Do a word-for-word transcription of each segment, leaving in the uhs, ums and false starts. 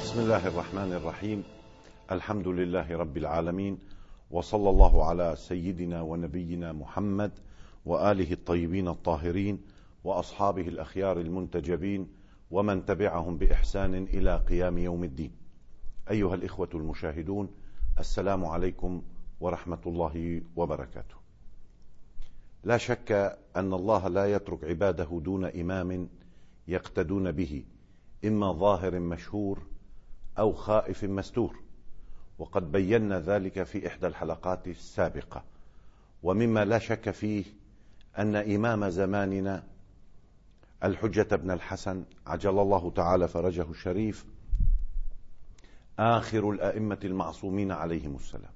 بسم الله الرحمن الرحيم. الحمد لله رب العالمين، وصلى الله على سيدنا ونبينا محمد وآله الطيبين الطاهرين وأصحابه الأخيار المنتجبين ومن تبعهم بإحسان إلى قيام يوم الدين. أيها الإخوة المشاهدون، السلام عليكم ورحمة الله وبركاته. لا شك أن الله لا يترك عباده دون إمام يقتدون به، إما ظاهر مشهور أو خائف مستور، وقد بينا ذلك في إحدى الحلقات السابقة. ومما لا شك فيه أن إمام زماننا الحجة بن الحسن عجل الله تعالى فرجه الشريف آخر الأئمة المعصومين عليهم السلام،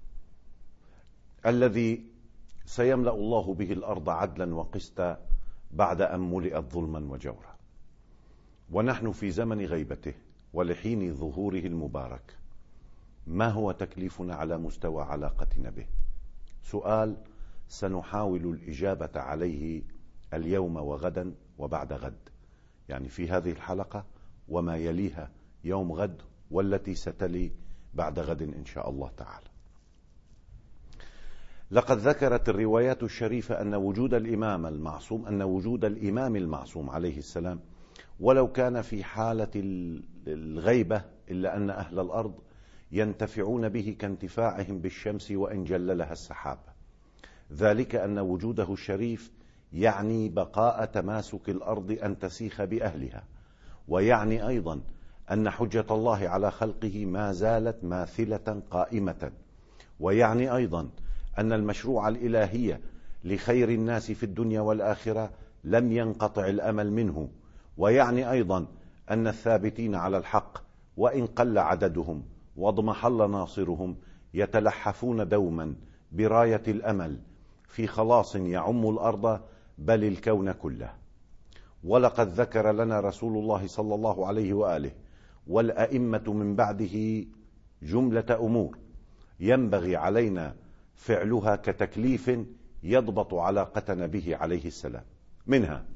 الذي سيملأ الله به الأرض عدلا وقسطا بعد أن ملئت ظلما وجورا. ونحن في زمن غيبته ولحين ظهوره المبارك، ما هو تكليفنا على مستوى علاقتنا به؟ سؤال سنحاول الإجابة عليه اليوم وغدا وبعد غد، يعني في هذه الحلقة وما يليها يوم غد والتي ستلي بعد غد إن شاء الله تعالى. لقد ذكرت الروايات الشريفة أن وجود الإمام المعصوم أن وجود الإمام المعصوم عليه السلام ولو كان في حالة الغيبة، إلا أن أهل الأرض ينتفعون به كانتفاعهم بالشمس وإن جللها السحاب. ذلك أن وجوده الشريف يعني بقاء تماسك الأرض أن تسيخ بأهلها، ويعني أيضا أن حجة الله على خلقه ما زالت ماثلة قائمة، ويعني أيضا أن المشروع الإلهي لخير الناس في الدنيا والآخرة لم ينقطع الأمل منه، ويعني أيضا أن الثابتين على الحق وإن قل عددهم واضمحل ناصرهم يتلحفون دوما براية الأمل في خلاص يعم الأرض بل الكون كله. ولقد ذكر لنا رسول الله صلى الله عليه وآله والأئمة من بعده جملة أمور ينبغي علينا فعلها كتكليف يضبط علاقتنا به عليه السلام. منها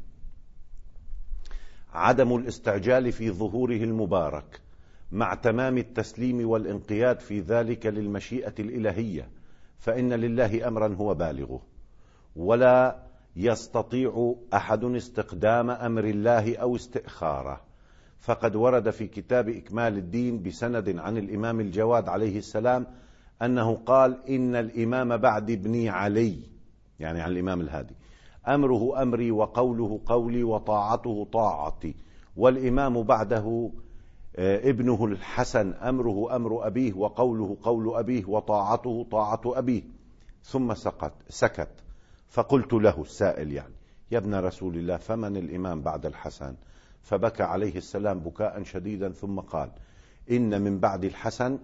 عدم الاستعجال في ظهوره المبارك مع تمام التسليم والانقياد في ذلك للمشيئة الإلهية، فإن لله أمرا هو بالغه، ولا يستطيع أحد استقدام أمر الله أو استئخاره. فقد ورد في كتاب إكمال الدين بسند عن الإمام الجواد عليه السلام أنه قال: إن الإمام بعد ابني علي، يعني عن الإمام الهادي، أمره أمري وقوله قولي وطاعته طاعتي، والإمام بعده ابنه الحسن أمره أمر أبيه وقوله قول أبيه وطاعته طاعة أبيه. ثم سكت سكت فقلت له السائل يعني: يا ابن رسول الله، فمن الإمام بعد الحسن؟ فبكى عليه السلام بكاء شديدا ثم قال: إن من بعد الحسن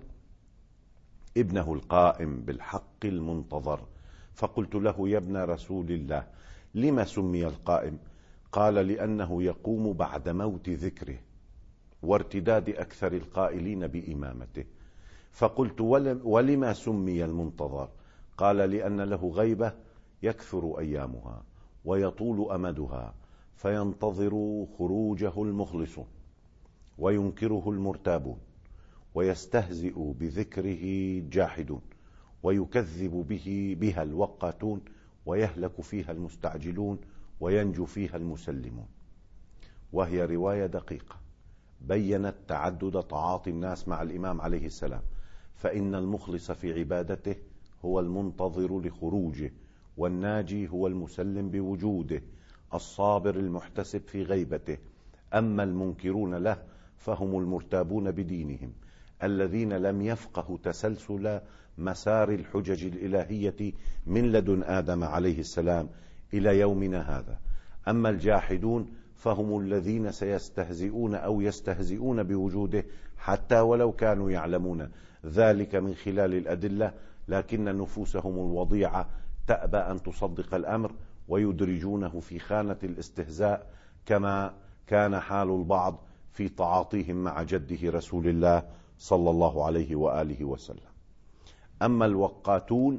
ابنه القائم بالحق المنتظر. فقلت له: يا ابن رسول الله، لما سمي القائم؟ قال: لأنه يقوم بعد موت ذكره وارتداد أكثر القائلين بإمامته. فقلت: ولما سمي المنتظر؟ قال: لأن له غيبة يكثر أيامها ويطول أمدها، فينتظر خروجه المخلصون وينكره المرتابون ويستهزئ بذكره الجاحدون ويكذب به بها الوقاتون ويهلك فيها المستعجلون وينجو فيها المسلمون. وهي رواية دقيقة بيّنت تعدد تعاطي الناس مع الإمام عليه السلام، فإن المخلص في عبادته هو المنتظر لخروجه، والناجي هو المسلم بوجوده، الصابر المحتسب في غيبته. أما المنكرون له فهم المرتابون بدينهم، الذين لم يفقهوا تسلسل مسار الحجج الإلهية من لدن آدم عليه السلام إلى يومنا هذا. أما الجاحدون فهم الذين سيستهزئون أو يستهزئون بوجوده حتى ولو كانوا يعلمون ذلك من خلال الأدلة، لكن نفوسهم الوضيعة تأبى أن تصدق الأمر ويدرجونه في خانة الاستهزاء، كما كان حال البعض في تعاطيهم مع جده رسول الله صلى الله عليه وآله وسلم. أما الوقاتون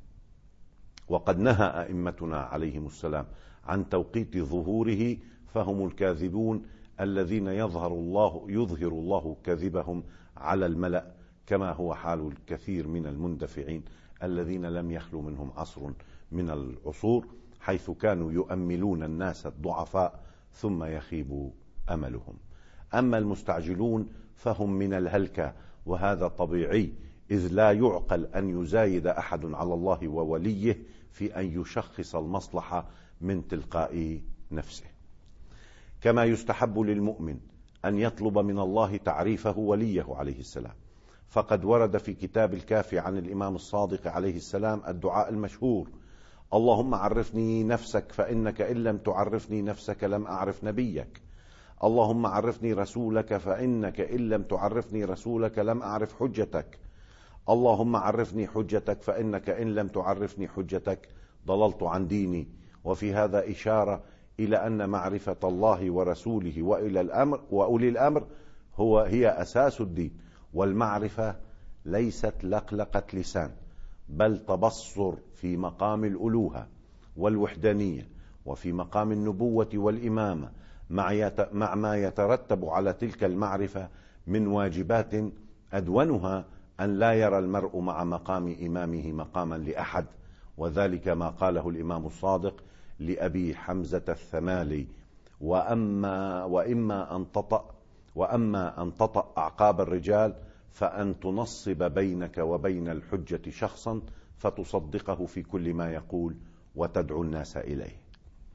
وقد نهى أئمتنا عليهم السلام عن توقيت ظهوره، فهم الكاذبون الذين يظهر الله يظهر الله كذبهم على الملأ، كما هو حال الكثير من المندفعين الذين لم يخلو منهم عصر من العصور، حيث كانوا يؤملون الناس الضعفاء ثم يخيب أملهم. أما المستعجلون فهم من الهلكة، وهذا طبيعي، إذ لا يعقل أن يزايد أحد على الله ووليه في أن يشخص المصلحة من تلقاء نفسه. كما يستحب للمؤمن أن يطلب من الله تعريفه وليه عليه السلام، فقد ورد في كتاب الكافي عن الإمام الصادق عليه السلام الدعاء المشهور: اللهم عرفني نفسك فإنك إن لم تعرفني نفسك لم أعرف نبيك، اللهم عرفني رسولك فإنك إن لم تعرفني رسولك لم أعرف حجتك، اللهم عرفني حجتك فإنك إن لم تعرفني حجتك ضللت عن ديني. وفي هذا إشارة إلى أن معرفة الله ورسوله وإلى الأمر وأولي الأمر هو هي أساس الدين، والمعرفة ليست لقلقة لسان، بل تبصر في مقام الألوهة والوحدانية، وفي مقام النبوة والإمامة، مع ما يترتب على تلك المعرفة من واجبات أدونها أن لا يرى المرء مع مقام إمامه مقاما لأحد، وذلك ما قاله الإمام الصادق لأبي حمزة الثمالي: وأما وإما أن تطأ وأما أن تطأ أعقاب الرجال فأن تنصب بينك وبين الحجة شخصا فتصدقه في كل ما يقول وتدعو الناس إليه.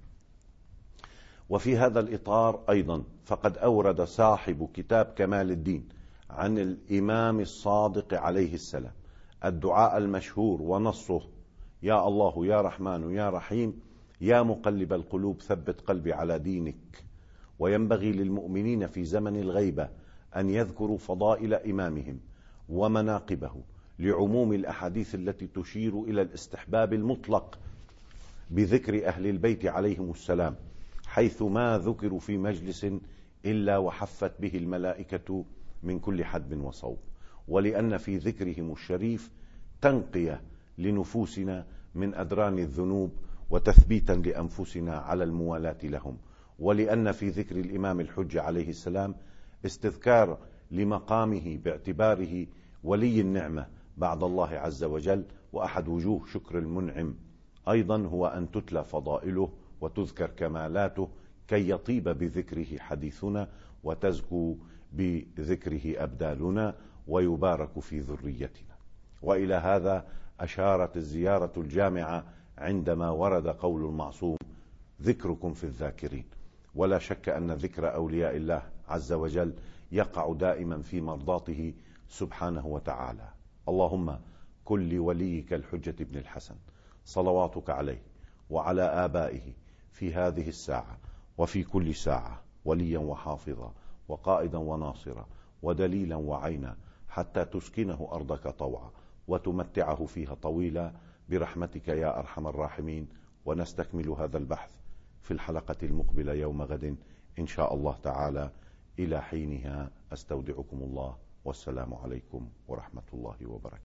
وفي هذا الإطار أيضا فقد أورد صاحب كتاب كمال الدين عن الإمام الصادق عليه السلام الدعاء المشهور، ونصه: يا الله يا رحمن يا رحيم يا مقلب القلوب ثبت قلبي على دينك. وينبغي للمؤمنين في زمن الغيبة أن يذكروا فضائل إمامهم ومناقبه، لعموم الأحاديث التي تشير إلى الاستحباب المطلق بذكر أهل البيت عليهم السلام، حيث ما ذكروا في مجلس إلا وحفت به الملائكة من كل حدب وصوب، ولأن في ذكرهم الشريف تنقية لنفوسنا من أدران الذنوب وتثبيتا لأنفسنا على الموالاة لهم، ولأن في ذكر الإمام الحجة عليه السلام استذكار لمقامه باعتباره ولي النعمة بعد الله عز وجل. وأحد وجوه شكر المنعم أيضا هو أن تتلى فضائله وتذكر كمالاته كي يطيب بذكره حديثنا وتزكو بذكره أبدالنا ويبارك في ذريتنا. وإلى هذا أشارت الزيارة الجامعة عندما ورد قول المعصوم: ذكركم في الذاكرين. ولا شك أن ذكر أولياء الله عز وجل يقع دائما في مرضاته سبحانه وتعالى. اللهم كن لوليك الحجة بن الحسن صلواتك عليه وعلى آبائه في هذه الساعة وفي كل ساعة وليا وحافظا وقائدا وناصرا ودليلا وعينا، حتى تسكنه أرضك طوعا وتمتعه فيها طويلا برحمتك يا أرحم الراحمين. ونستكمل هذا البحث في الحلقة المقبلة يوم غد إن شاء الله تعالى. إلى حينها أستودعكم الله، والسلام عليكم ورحمة الله وبركاته.